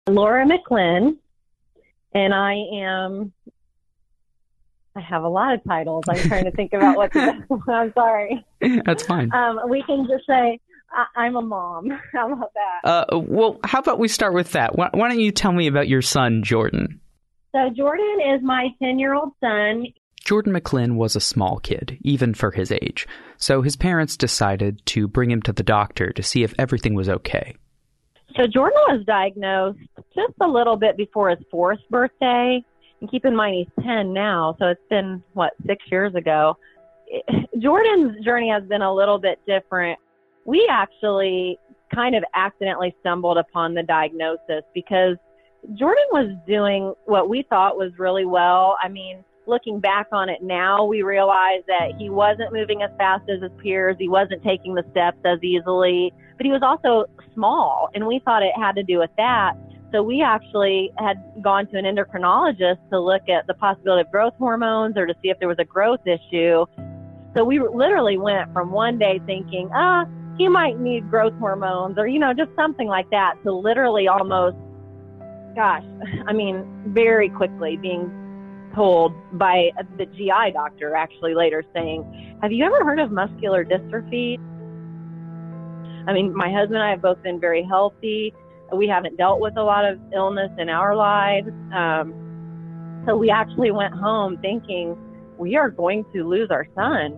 Laura McClinn, and I have a lot of titles. I'm trying to think about what the best one. I'm sorry. That's fine. We can just say I'm a mom. How about that? Well, how about we start with that? Why don't you tell me about your son, Jordan? So Jordan is my 10-year-old son. Jordan McClinn was a small kid, even for his age, so his parents decided to bring him to the doctor to see if everything was okay. So Jordan was diagnosed just a little bit before his 4th birthday. And keep in mind, he's 10 now, so it's been, 6 years ago. Jordan's journey has been a little bit different. We actually kind of accidentally stumbled upon the diagnosis because Jordan was doing what we thought was really well. I mean, looking back on it now, we realize that he wasn't moving as fast as his peers. He wasn't taking the steps as easily, but he was also small, and we thought it had to do with that. So we actually had gone to an endocrinologist to look at the possibility of growth hormones or to see if there was a growth issue. So we literally went from one day thinking, he might need growth hormones or, just something like that, to literally almost, very quickly being told by the GI doctor actually later saying, have you ever heard of muscular dystrophy? I mean, my husband and I have both been very healthy. We haven't dealt with a lot of illness in our lives. So we actually went home thinking we are going to lose our son.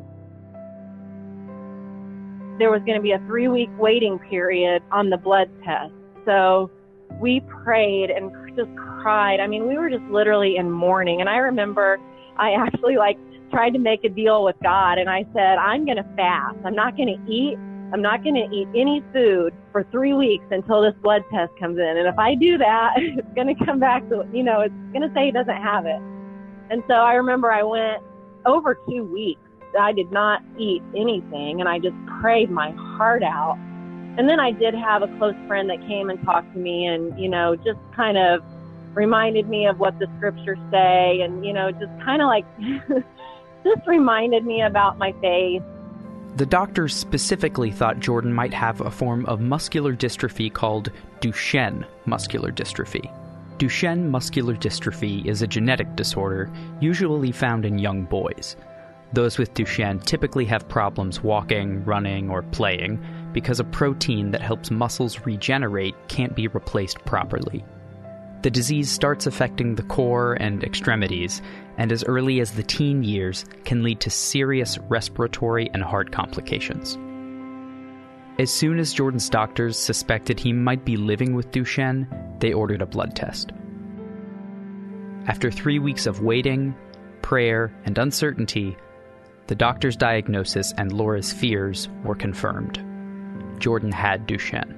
There was going to be a 3-week waiting period on the blood test. So we prayed and just cried. I mean, we were just literally in mourning. And I remember I actually tried to make a deal with God. And I said, I'm going to fast. I'm not going to eat any food for 3 weeks until this blood test comes in. And if I do that, it's going to come back to, it's going to say he doesn't have it. And so I remember I went over 2 weeks. I did not eat anything, and I just prayed my heart out. And then I did have a close friend that came and talked to me and, just kind of reminded me of what the scriptures say and, just kind of just reminded me about my faith. The doctors specifically thought Jordan might have a form of muscular dystrophy called Duchenne muscular dystrophy. Duchenne muscular dystrophy is a genetic disorder usually found in young boys. Those with Duchenne typically have problems walking, running, or playing because a protein that helps muscles regenerate can't be replaced properly. The disease starts affecting the core and extremities, and as early as the teen years can lead to serious respiratory and heart complications. As soon as Jordan's doctors suspected he might be living with Duchenne, they ordered a blood test. After 3 weeks of waiting, prayer, and uncertainty, the doctor's diagnosis and Laura's fears were confirmed. Jordan had Duchenne.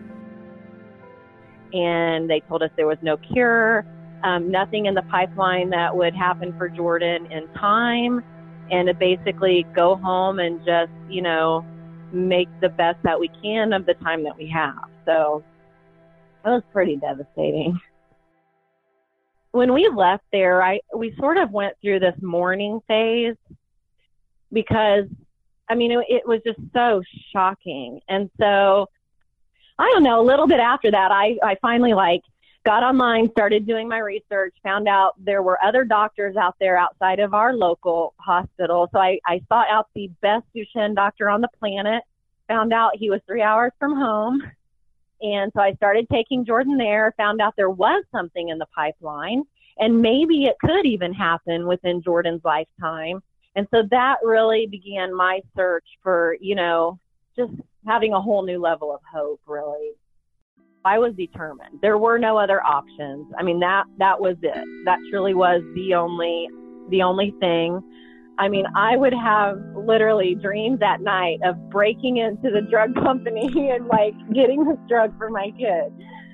And they told us there was no cure, nothing in the pipeline that would happen for Jordan in time, and to basically go home and just, make the best that we can of the time that we have. So it was pretty devastating. When we left there, we sort of went through this mourning phase because, it was just so shocking. And so I don't know, a little bit after that, I finally got online, started doing my research, found out there were other doctors out there outside of our local hospital. So I sought out the best Duchenne doctor on the planet, found out he was 3 hours from home. And so I started taking Jordan there, found out there was something in the pipeline, and maybe it could even happen within Jordan's lifetime. And so that really began my search for, just having a whole new level of hope, really. I was determined. There were no other options. That was it. That truly was the only thing. I would have literally dreams at night of breaking into the drug company and getting this drug for my kid.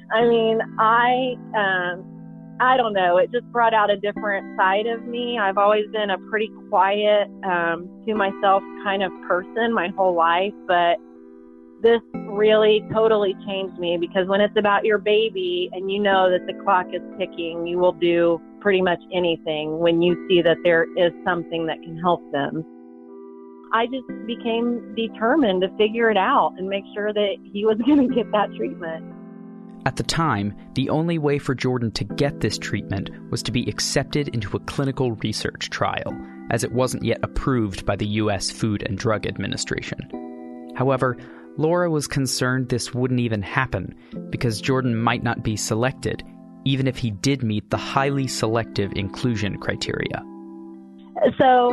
I don't know. It just brought out a different side of me. I've always been a pretty quiet, to myself kind of person my whole life, but this really totally changed me because when it's about your baby and you know that the clock is ticking, you will do pretty much anything when you see that there is something that can help them. I just became determined to figure it out and make sure that he was going to get that treatment. At the time, the only way for Jordan to get this treatment was to be accepted into a clinical research trial, as it wasn't yet approved by the U.S. Food and Drug Administration. However, Laura was concerned this wouldn't even happen, because Jordan might not be selected, even if he did meet the highly selective inclusion criteria. So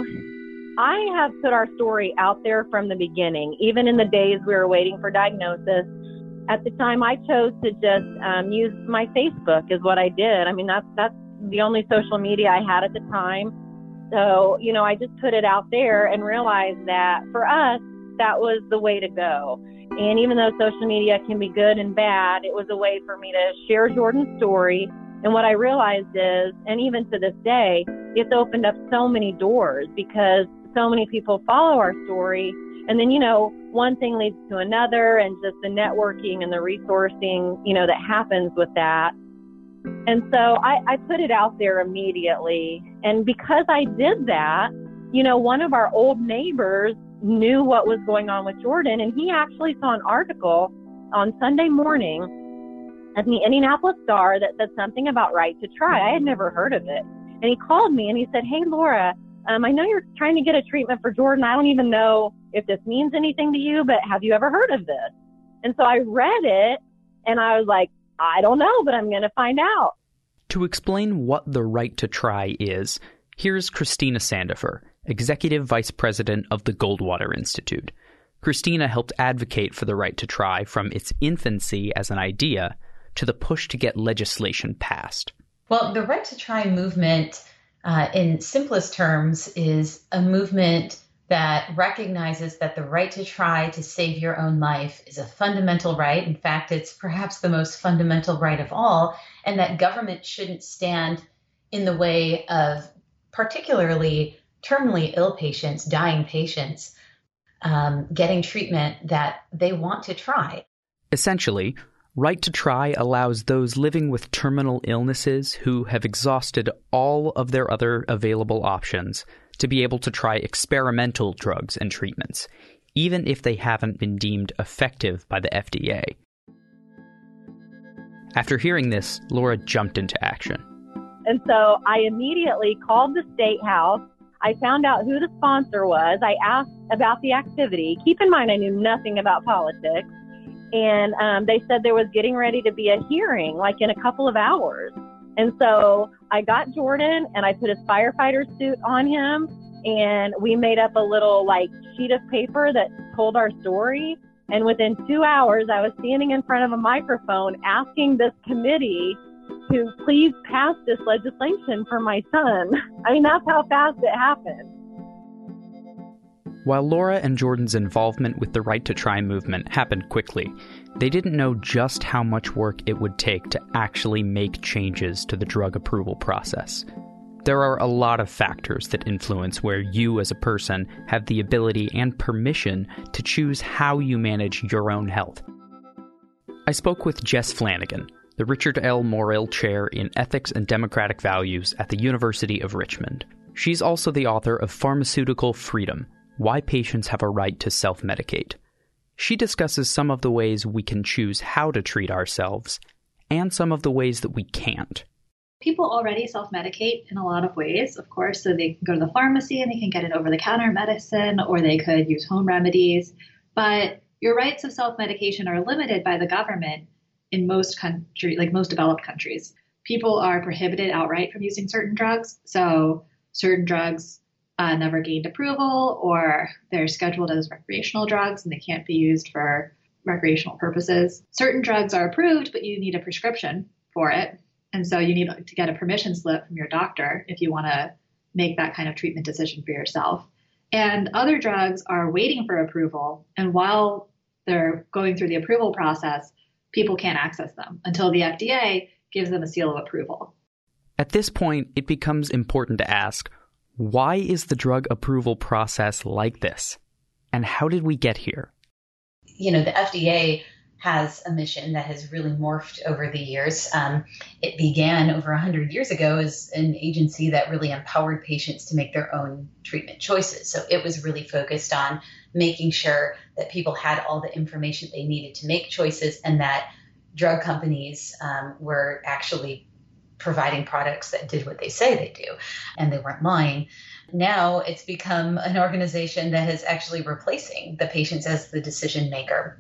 I have put our story out there from the beginning, even in the days we were waiting for diagnosis. At the time, I chose to just use my Facebook is what I did. I mean, that's the only social media I had at the time. So, I just put it out there and realized that for us, that was the way to go. And even though social media can be good and bad, it was a way for me to share Jordan's story. And what I realized is, and even to this day, it's opened up so many doors because so many people follow our story. And then, one thing leads to another, and just the networking and the resourcing, that happens with that. And so I put it out there immediately. And because I did that, one of our old neighbors knew what was going on with Jordan, and he actually saw an article on Sunday morning at the Indianapolis Star that said something about Right to Try. I had never heard of it. And he called me and he said, "Hey, Laura, I know you're trying to get a treatment for Jordan. I don't even know if this means anything to you, but have you ever heard of this?" And so I read it and I was like, I don't know, but I'm going to find out. To explain what the Right to Try is, here's Christina Sandifer, Executive Vice President of the Goldwater Institute. Christina helped advocate for the Right to Try from its infancy as an idea to the push to get legislation passed. Well, the Right to Try movement, in simplest terms, is a movement that recognizes that the right to try to save your own life is a fundamental right. In fact, it's perhaps the most fundamental right of all, and that government shouldn't stand in the way of particularly terminally ill patients, dying patients, getting treatment that they want to try. Essentially, Right to Try allows those living with terminal illnesses who have exhausted all of their other available options to be able to try experimental drugs and treatments, even if they haven't been deemed effective by the FDA. After hearing this, Laura jumped into action. And so I immediately called the State House. I found out who the sponsor was. I asked about the activity. Keep in mind, I knew nothing about politics. And they said there was getting ready to be a hearing, like in a couple of hours. And so I got Jordan and I put his firefighter suit on him, and we made up a little sheet of paper that told our story. And within 2 hours, I was standing in front of a microphone asking this committee to please pass this legislation for my son. I mean, that's how fast it happened. While Laura and Jordan's involvement with the Right to Try movement happened quickly, they didn't know just how much work it would take to actually make changes to the drug approval process. There are a lot of factors that influence where you as a person have the ability and permission to choose how you manage your own health. I spoke with Jess Flanagan, the Richard L. Morrill Chair in Ethics and Democratic Values at the University of Richmond. She's also the author of Pharmaceutical Freedom: Why Patients Have a Right to Self-Medicate. She discusses some of the ways we can choose how to treat ourselves and some of the ways that we can't. People already self-medicate in a lot of ways, of course. So they can go to the pharmacy and they can get an over-the-counter medicine, or they could use home remedies. But your rights of self-medication are limited by the government in most countries, like most developed countries. People are prohibited outright from using certain drugs. So certain drugs never gained approval, or they're scheduled as recreational drugs and they can't be used for recreational purposes. Certain drugs are approved, but you need a prescription for it. And so you need to get a permission slip from your doctor if you want to make that kind of treatment decision for yourself. And other drugs are waiting for approval. And while they're going through the approval process, people can't access them until the FDA gives them a seal of approval. At this point, it becomes important to ask, why is the drug approval process like this? And how did we get here? The FDA has a mission that has really morphed over the years. It began over 100 years ago as an agency that really empowered patients to make their own treatment choices. So it was really focused on making sure that people had all the information they needed to make choices, and that drug companies were actually providing products that did what they say they do, and they weren't lying. Now it's become an organization that is actually replacing the patients as the decision maker.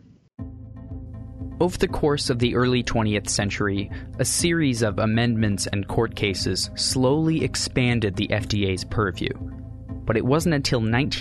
Over the course of the early 20th century, a series of amendments and court cases slowly expanded the FDA's purview. But it wasn't until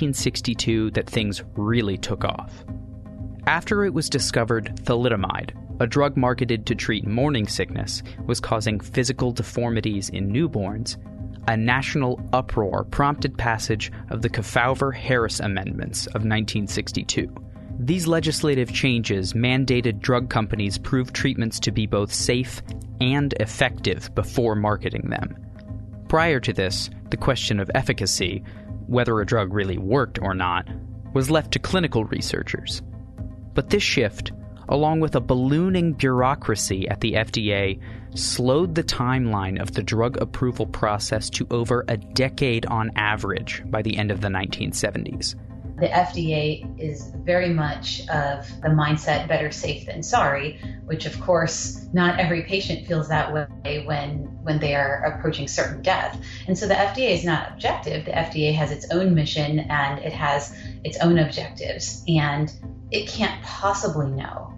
1962 that things really took off. After it was discovered thalidomide, a drug marketed to treat morning sickness, was causing physical deformities in newborns, a national uproar prompted passage of the Kefauver-Harris Amendments of 1962. These legislative changes mandated drug companies prove treatments to be both safe and effective before marketing them. Prior to this, the question of efficacy, whether a drug really worked or not, was left to clinical researchers. But this shift, along with a ballooning bureaucracy at the FDA, slowed the timeline of the drug approval process to over a decade on average by the end of the 1970s. The FDA is very much of the mindset better safe than sorry, which of course not every patient feels that way when they are approaching certain death. And so the FDA is not objective. The FDA has its own mission and it has its own objectives, and it can't possibly know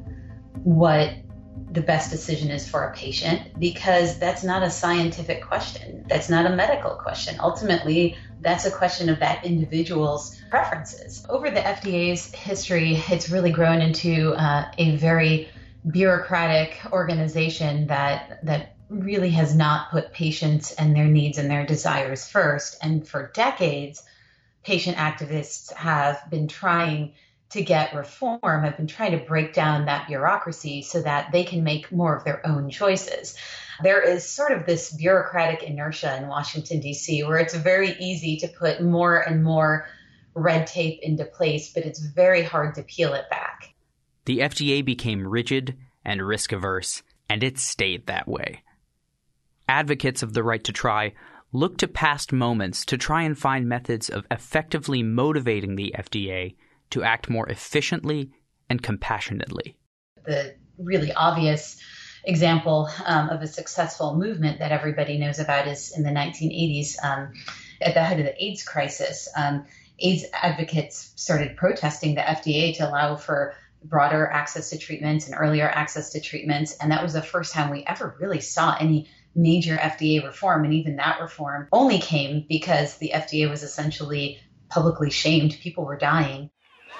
what the best decision is for a patient, because that's not a scientific question. That's not a medical question. Ultimately, that's a question of that individual's preferences. Over the FDA's history, it's really grown into a very bureaucratic organization that really has not put patients and their needs and their desires first. And for decades, patient activists have been trying to get reform, have been trying to break down that bureaucracy so that they can make more of their own choices. There is sort of this bureaucratic inertia in Washington, D.C., where it's very easy to put more and more red tape into place, but it's very hard to peel it back. The FDA became rigid and risk-averse, and it stayed that way. Advocates of the right to try look to past moments to try and find methods of effectively motivating the FDA to act more efficiently and compassionately. The really obvious example of a successful movement that everybody knows about is in the 1980s, at the height of the AIDS crisis. AIDS advocates started protesting the FDA to allow for broader access to treatments and earlier access to treatments. And that was the first time we ever really saw any major FDA reform. And even that reform only came because the FDA was essentially publicly shamed. People were dying.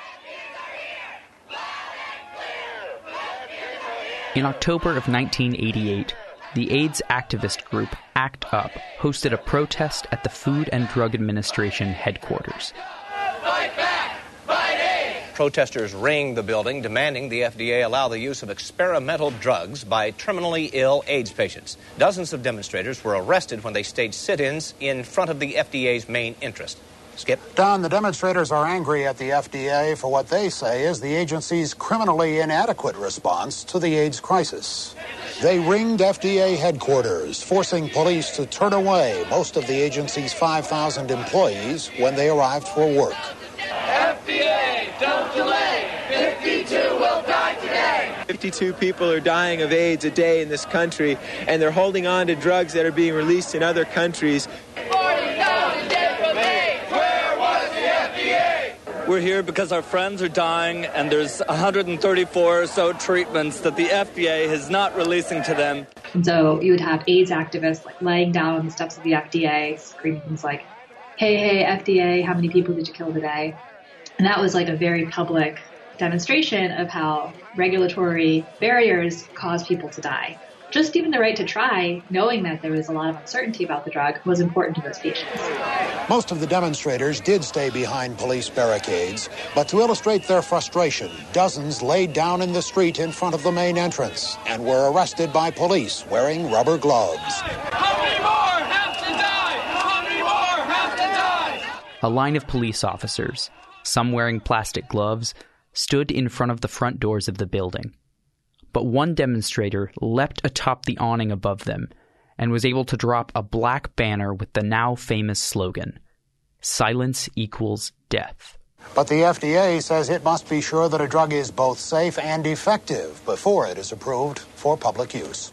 In October of 1988, the AIDS activist group ACT UP hosted a protest at the Food and Drug Administration headquarters. Fight back! Fight AIDS! Protesters ringed the building, demanding the FDA allow the use of experimental drugs by terminally ill AIDS patients. Dozens of demonstrators were arrested when they staged sit-ins in front of the FDA's main interest. Skip. Don, the demonstrators are angry at the FDA for what they say is the agency's criminally inadequate response to the AIDS crisis. They ringed FDA headquarters, forcing police to turn away most of the agency's 5,000 employees when they arrived for work. FDA, don't delay! 52 will die today! 52 people are dying of AIDS a day in this country, and they're holding on to drugs that are being released in other countries. 40,000 dead from AIDS! Where was the FDA? We're here because our friends are dying, and there's 134 or so treatments that the FDA is not releasing to them. And so you would have AIDS activists laying down on the steps of the FDA, screaming things like, hey, FDA, how many people did you kill today? And that was a very public demonstration of how regulatory barriers cause people to die. Just even the right to try, knowing that there was a lot of uncertainty about the drug, was important to those patients. Most of the demonstrators did stay behind police barricades, but to illustrate their frustration, dozens laid down in the street in front of the main entrance and were arrested by police wearing rubber gloves. How many more have to die? How many more have to die? A line of police officers, some wearing plastic gloves, stood in front of the front doors of the building. But one demonstrator leapt atop the awning above them and was able to drop a black banner with the now famous slogan, "Silence equals death." But the FDA says it must be sure that a drug is both safe and effective before it is approved for public use.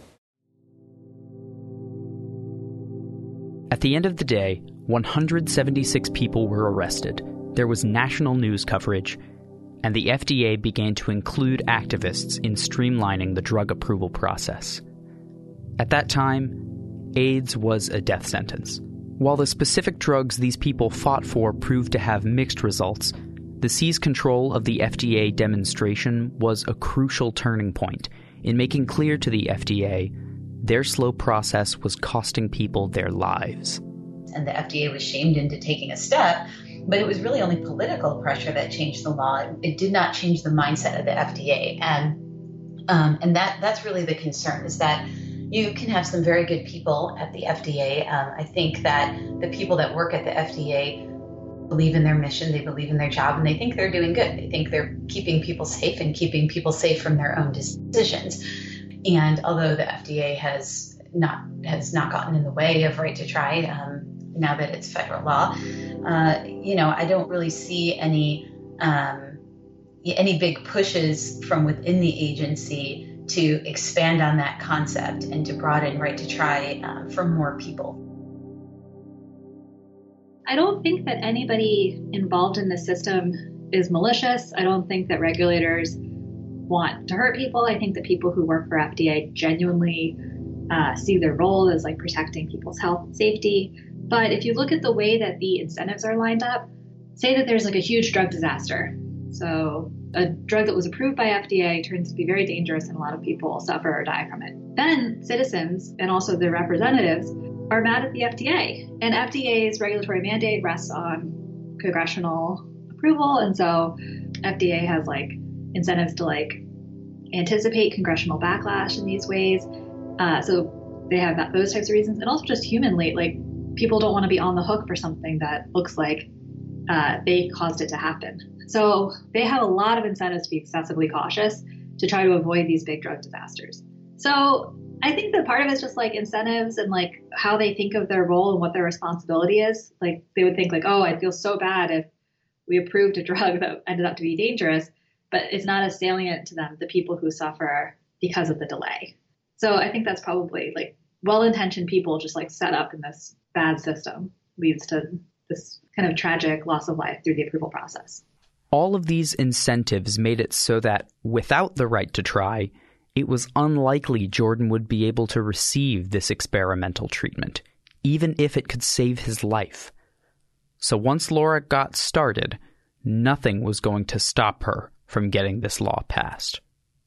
At the end of the day, 176 people were arrested. There was national news coverage, and the FDA began to include activists in streamlining the drug approval process. At that time, AIDS was a death sentence. While the specific drugs these people fought for proved to have mixed results, the seize control of the FDA demonstration was a crucial turning point in making clear to the FDA their slow process was costing people their lives. And the FDA was shamed into taking a step, but it was really only political pressure that changed the law. It did not change the mindset of the FDA. And that's really the concern, is that you can have some very good people at the FDA. I think that the people that work at the FDA believe in their mission, they believe in their job, and they think they're doing good. They think they're keeping people safe and keeping people safe from their own decisions. And although the FDA has not gotten in the way of right to try, now that it's federal law, I don't really see any big pushes from within the agency to expand on that concept and to broaden right to try for more people. I don't think that anybody involved in the system is malicious. I don't think that regulators want to hurt people. I think that people who work for FDA genuinely see their role as like protecting people's health and safety. But if you look at the way that the incentives are lined up, say that there's like a huge drug disaster. So a drug that was approved by FDA turns to be very dangerous and a lot of people suffer or die from it. Then citizens and also their representatives are mad at the FDA. And FDA's regulatory mandate rests on congressional approval. And so FDA has like incentives to like anticipate congressional backlash in these ways. So they have those types of reasons. And also just humanly, like people don't want to be on the hook for something that looks like they caused it to happen. So they have a lot of incentives to be excessively cautious to try to avoid these big drug disasters. So I think that part of it's just like incentives and like how they think of their role and what their responsibility is. Like they would think like, oh, I'd feel so bad if we approved a drug that ended up to be dangerous, but it's not as salient to them, the people who suffer because of the delay. So I think that's probably like well-intentioned people just like set up in this bad system leads to this kind of tragic loss of life through the approval process. All of these incentives made it so that without the right to try, it was unlikely Jordan would be able to receive this experimental treatment, even if it could save his life. So once Laura got started, nothing was going to stop her from getting this law passed.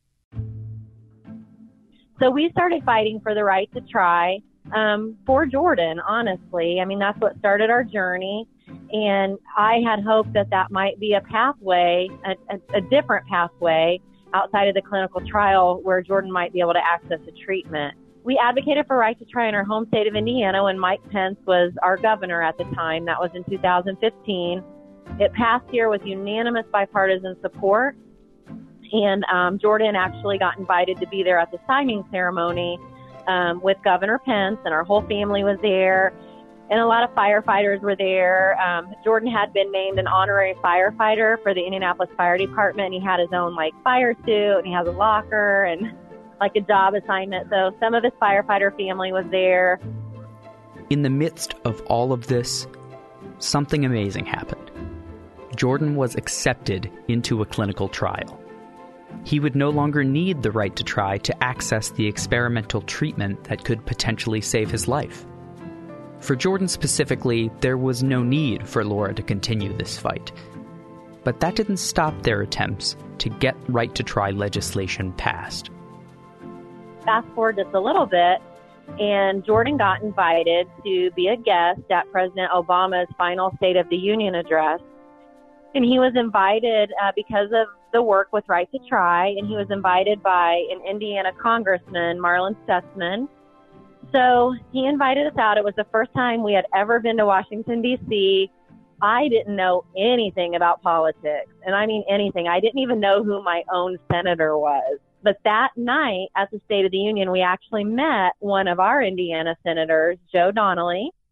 So we started fighting for the right to try for Jordan, honestly. I mean, that's what started our journey. And I had hoped that that might be a pathway, a different pathway outside of the clinical trial where Jordan might be able to access a treatment. We advocated for right to try in our home state of Indiana when Mike Pence was our governor at the time. That was in 2015. It passed here with unanimous bipartisan support. And Jordan actually got invited to be there at the signing ceremony with Governor Pence, and our whole family was there. And a lot of firefighters were there. Jordan had been named an honorary firefighter for the Indianapolis Fire Department. He had his own like fire suit, and he has a locker and like a job assignment. So some of his firefighter family was there. In the midst of all of this, something amazing happened. Jordan was accepted into a clinical trial. He would no longer need the right to try to access the experimental treatment that could potentially save his life. For Jordan specifically, there was no need for Laura to continue this fight. But that didn't stop their attempts to get right to try legislation passed. Fast forward just a little bit, and Jordan got invited to be a guest at President Obama's final State of the Union address. And he was invited because of the work with Right to Try, and he was invited by an Indiana congressman, Marlin Stutzman. So he invited us out. It was the first time we had ever been to Washington, D.C. I didn't know anything about politics, and I mean anything. I didn't even know who my own senator was. But that night at the State of the Union, we actually met one of our Indiana senators, Joe Donnelly.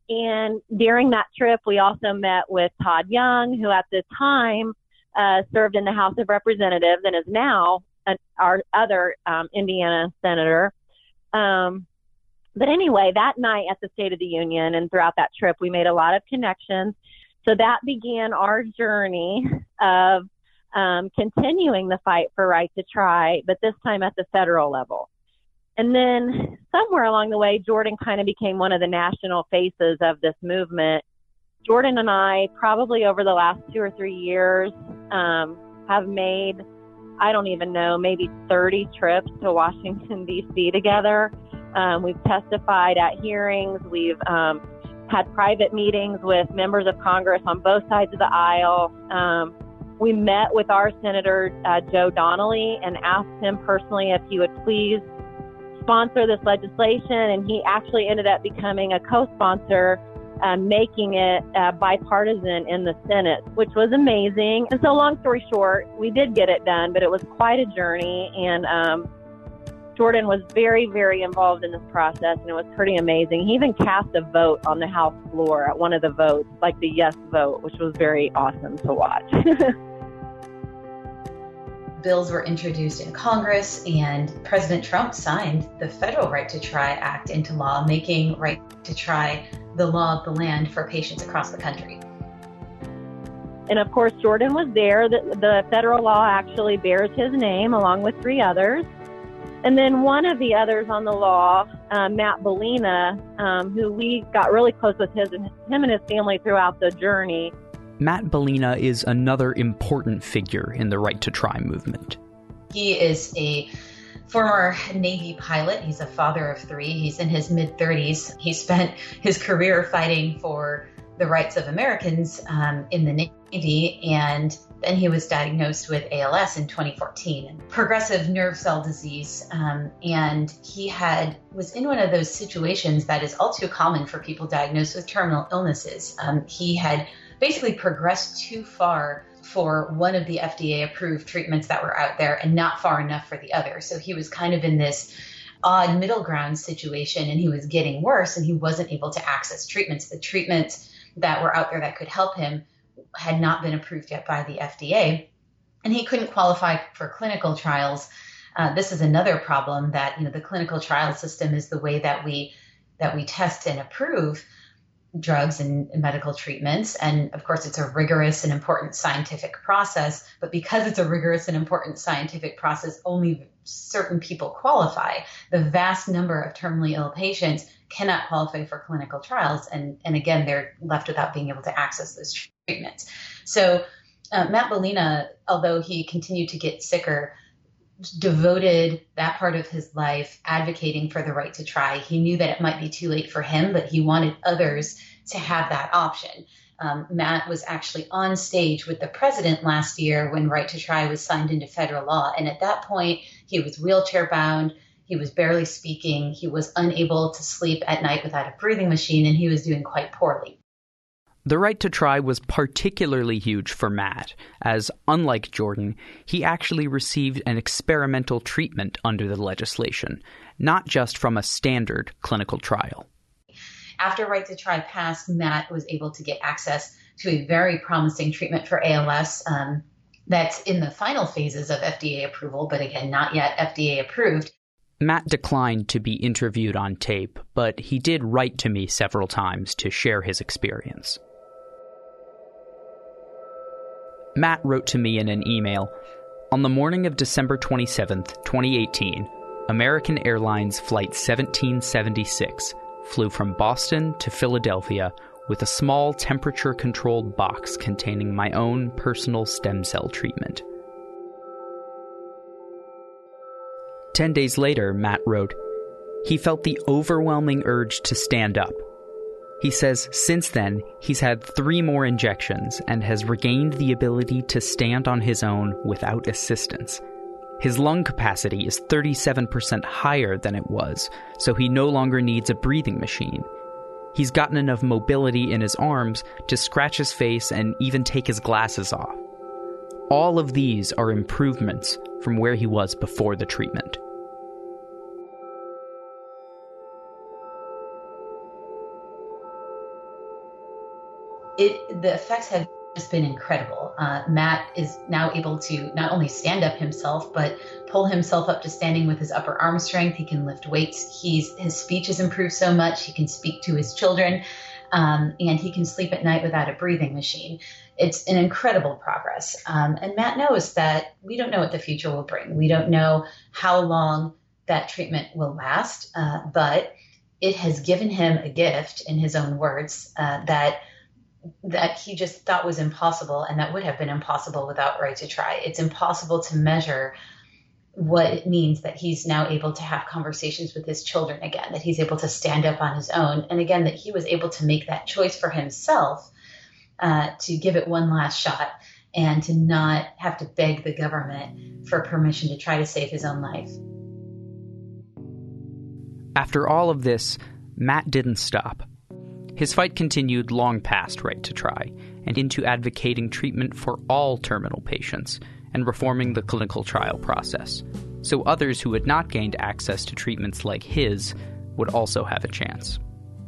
And during that trip, we also met with Todd Young, who at the time served in the House of Representatives and is now our other Indiana senator. But anyway, that night at the State of the Union and throughout that trip, we made a lot of connections. So that began our journey of continuing the fight for right to try, but this time at the federal level. And then somewhere along the way, Jordan kind of became one of the national faces of this movement. Jordan and I, probably over the last 2 or 3 years, have made, I don't even know, maybe 30 trips to Washington, D.C. together. We've testified at hearings. We've had private meetings with members of Congress on both sides of the aisle. We met with our Senator Joe Donnelly and asked him personally if he would please sponsor this legislation, and he actually ended up becoming a co-sponsor, making it bipartisan in the Senate, which was amazing. And so long story short, we did get it done, but it was quite a journey, and Jordan was very, very involved in this process, and it was pretty amazing. He even cast a vote on the House floor at one of the votes, like the yes vote, which was very awesome to watch. Bills were introduced in Congress, and President Trump signed the Federal Right to Try Act into law, making right to try the law of the land for patients across the country. And of course, Jordan was there. The federal law actually bears his name along with 3 others. And then one of the others on the law, Matt Bellina, who we got really close with him and his family throughout the journey. Matt Bellina is another important figure in the Right to Try movement. He is a former Navy pilot. He's a father of 3. He's in his mid-30s. He spent his career fighting for the rights of Americans in the Navy, and then he was diagnosed with ALS in 2014, progressive nerve cell disease, and he was in one of those situations that is all too common for people diagnosed with terminal illnesses. He had basically progressed too far for one of the FDA-approved treatments that were out there and not far enough for the other. So he was kind of in this odd middle ground situation, and he was getting worse, and he wasn't able to access treatments. The treatments that were out there that could help him had not been approved yet by the FDA, and he couldn't qualify for clinical trials. This is another problem that, the clinical trial system is the way that we test and approve drugs and medical treatments. And of course, it's a rigorous and important scientific process. But because it's a rigorous and important scientific process, only certain people qualify. The vast number of terminally ill patients cannot qualify for clinical trials. And again, they're left without being able to access those treatments. So Matt Bellina, although he continued to get sicker, devoted that part of his life advocating for the right to try. He knew that it might be too late for him, but he wanted others to have that option. Matt was actually on stage with the president last year when Right to Try was signed into federal law. And at that point, he was wheelchair bound. He was barely speaking. He was unable to sleep at night without a breathing machine, and he was doing quite poorly. The Right to Try was particularly huge for Matt, as, unlike Jordan, he actually received an experimental treatment under the legislation, not just from a standard clinical trial. After Right to Try passed, Matt was able to get access to a very promising treatment for ALS that's in the final phases of FDA approval, but again, not yet FDA approved. Matt declined to be interviewed on tape, but he did write to me several times to share his experience. Matt wrote to me in an email, "On the morning of December 27th, 2018, American Airlines Flight 1776 flew from Boston to Philadelphia with a small temperature-controlled box containing my own personal stem cell treatment." 10 days later, Matt wrote, "He felt the overwhelming urge to stand up. He says since then, he's had 3 more injections and has regained the ability to stand on his own without assistance. His lung capacity is 37% higher than it was, so he no longer needs a breathing machine. He's gotten enough mobility in his arms to scratch his face and even take his glasses off. All of these are improvements from where he was before the treatment." the effects have just been incredible. Matt is now able to not only stand up himself, but pull himself up to standing with his upper arm strength. He can lift weights. His speech has improved so much. He can speak to his children, and he can sleep at night without a breathing machine. It's an incredible progress. And Matt knows that we don't know what the future will bring. We don't know how long that treatment will last, but it has given him a gift, in his own words, that he just thought was impossible, and that would have been impossible without Right to Try. It's impossible to measure what it means that he's now able to have conversations with his children again, that he's able to stand up on his own, and again, that he was able to make that choice for himself, to give it one last shot and to not have to beg the government for permission to try to save his own life. After all of this, Matt didn't stop. His fight continued long past Right to Try and into advocating treatment for all terminal patients and reforming the clinical trial process, so others who had not gained access to treatments like his would also have a chance.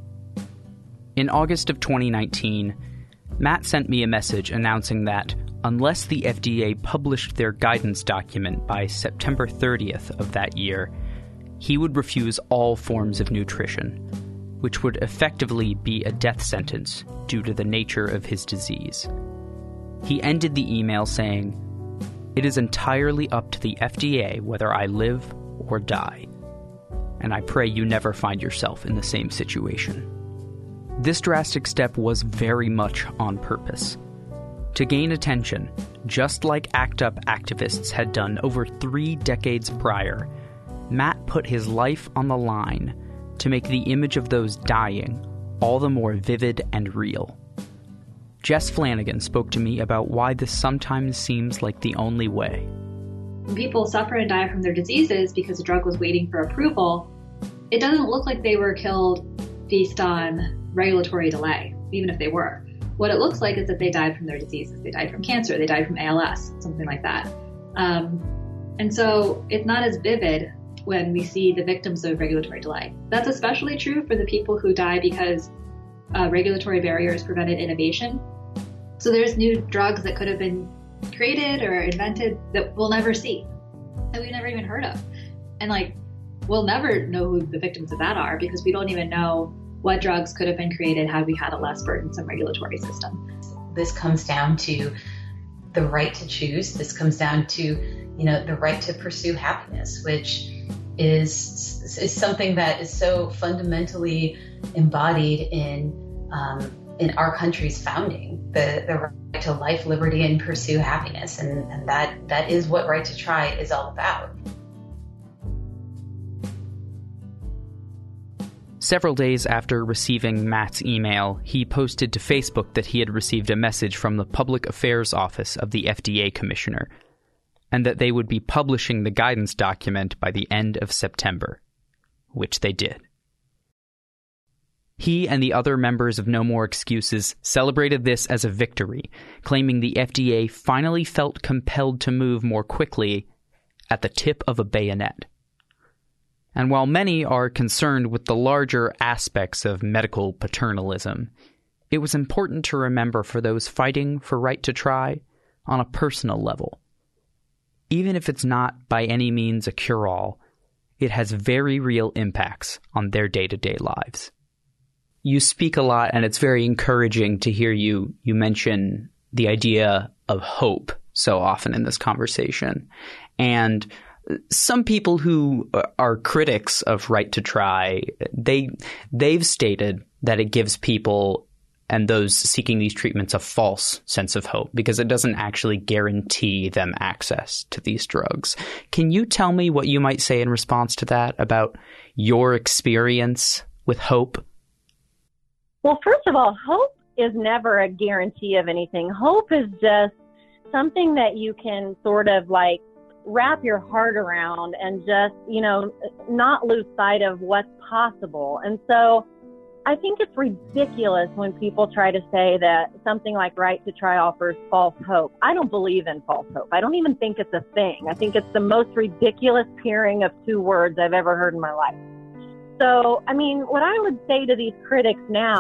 In August of 2019, Matt sent me a message announcing that unless the FDA published their guidance document by September 30th of that year, he would refuse all forms of nutrition, which would effectively be a death sentence due to the nature of his disease. He ended the email saying, "It is entirely up to the FDA whether I live or die, and I pray you never find yourself in the same situation." This drastic step was very much on purpose. To gain attention, just like ACT UP activists had done over 3 decades prior, Matt put his life on the line to make the image of those dying all the more vivid and real. Jess Flanagan spoke to me about why this sometimes seems like the only way. When people suffer and die from their diseases because a drug was waiting for approval, it doesn't look like they were killed based on regulatory delay, even if they were. What it looks like is that they died from their diseases. They died from cancer, they died from ALS, something like that. And so it's not as vivid when we see the victims of regulatory delay. That's especially true for the people who die because regulatory barriers prevented innovation. So there's new drugs that could have been created or invented that we'll never see, that we've never even heard of. And we'll never know who the victims of that are because we don't even know what drugs could have been created had we had a less burdensome regulatory system. This comes down to the right to choose. This comes down to, the right to pursue happiness, which is something that is so fundamentally embodied in our country's founding, the right to life, liberty, and pursue happiness. And that is what Right to Try is all about. Several days after receiving Matt's email, he posted to Facebook that he had received a message from the Public Affairs Office of the FDA Commissioner, and that they would be publishing the guidance document by the end of September, which they did. He and the other members of No More Excuses celebrated this as a victory, claiming the FDA finally felt compelled to move more quickly at the tip of a bayonet. And while many are concerned with the larger aspects of medical paternalism, it was important to remember for those fighting for Right to Try on a personal level. Even if it's not by any means a cure-all, it has very real impacts on their day-to-day lives. You speak a lot, and it's very encouraging to hear you mention the idea of hope so often in this conversation. And some people who are critics of Right to Try, they've stated that it gives people and those seeking these treatments a false sense of hope because it doesn't actually guarantee them access to these drugs. Can you tell me what you might say in response to that about your experience with hope? Well, first of all, hope is never a guarantee of anything. Hope is just something that you can sort of wrap your heart around and just, not lose sight of what's possible. And so I think it's ridiculous when people try to say that something like Right to Try offers false hope. I don't believe in false hope. I don't even think it's a thing. I think it's the most ridiculous pairing of 2 words I've ever heard in my life. So, what I would say to these critics now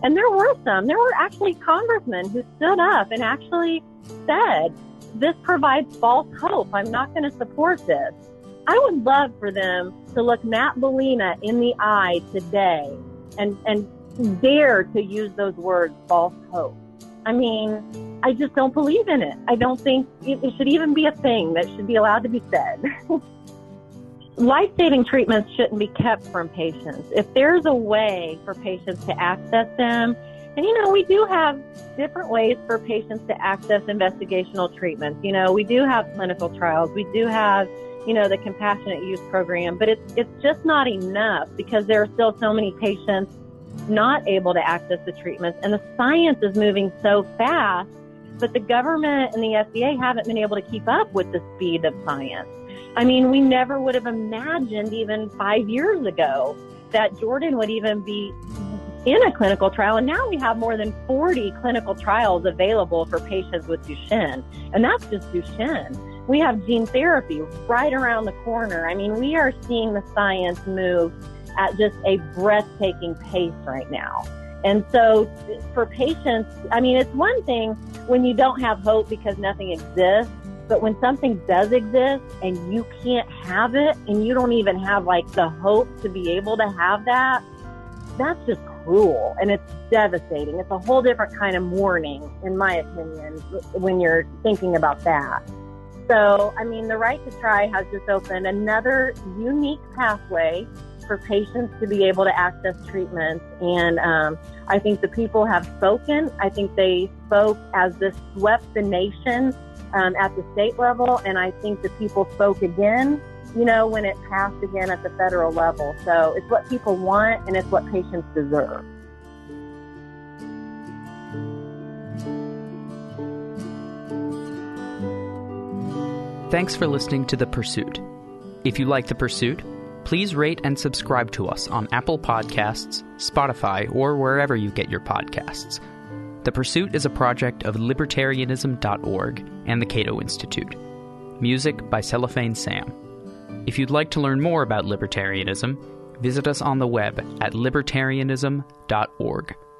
And there were actually congressmen who stood up and actually said, this provides false hope. I'm not going to support this. I would love for them to look Matt Bellina in the eye today and dare to use those words, false hope. I mean, I just don't believe in it. I don't think it should even be a thing that should be allowed to be said. Life-saving treatments shouldn't be kept from patients. If there's a way for patients to access them, and, we do have different ways for patients to access investigational treatments. We do have clinical trials. We do have, the compassionate use program, but it's just not enough because there are still so many patients not able to access the treatments, and the science is moving so fast, but the government and the FDA haven't been able to keep up with the speed of science. I mean, we never would have imagined even 5 years ago that Jordan would even be in a clinical trial, and now we have more than 40 clinical trials available for patients with Duchenne, and that's just Duchenne. We have gene therapy right around the corner. I mean, we are seeing the science move at just a breathtaking pace right now. And so for patients, I mean, it's one thing when you don't have hope because nothing exists, but when something does exist and you can't have it and you don't even have like the hope to be able to have that, that's just cruel and it's devastating. It's a whole different kind of mourning, in my opinion, when you're thinking about that. So, I mean, the Right to Try has just opened another unique pathway for patients to be able to access treatments. And I think the people have spoken. I think they spoke as this swept the nation at the state level. And I think the people spoke again, when it passed again at the federal level. So it's what people want and it's what patients deserve. Thanks for listening to The Pursuit. If you like The Pursuit, please rate and subscribe to us on Apple Podcasts, Spotify, or wherever you get your podcasts. The Pursuit is a project of libertarianism.org and the Cato Institute. Music by Cellophane Sam. If you'd like to learn more about libertarianism, visit us on the web at libertarianism.org.